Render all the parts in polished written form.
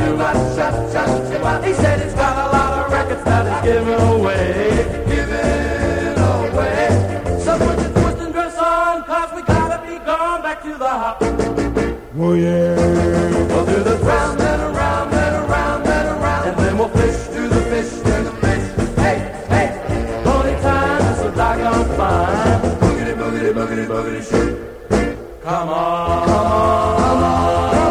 He said he's got a lot of records that he's giving away. So put your twist and dress on, cause we gotta be gone back to the hop. Oh yeah. We'll do the round and around and around and around, and then we'll fish, do the fish, do the fish. Hey, hey, pony time is so doggone fine. Boogity, boogity, boogity, boogity, shoot. Come on, come on, come on.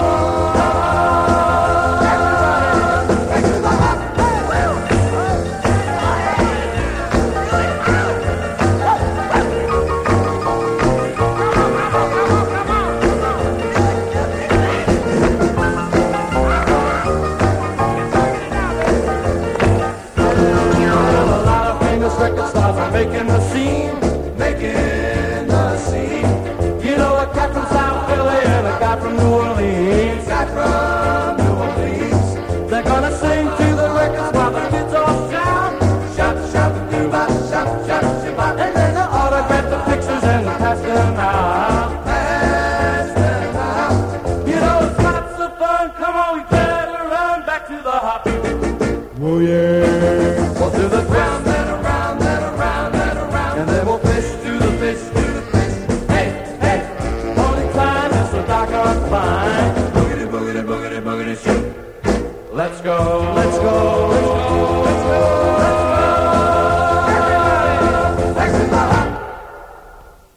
Record stars are making the scene, making the scene. You know a cat from South Philly and a guy from New Orleans, They're gonna sing to the records while the kids all shout, shout, shout, doo-bop, shout, shout, shout, and then they'll autograph the pictures and pass them out, You know it's lots of fun. Come on, we better run back to the hop. Oh yeah. We'll do the ground and around and around and around, and then we'll fish, do the fish, do the fish. Hey, hey, pony time is so doggone fine. Boogity, boogity, boogity, boogity, shoot. Let's go, let's go, let's go.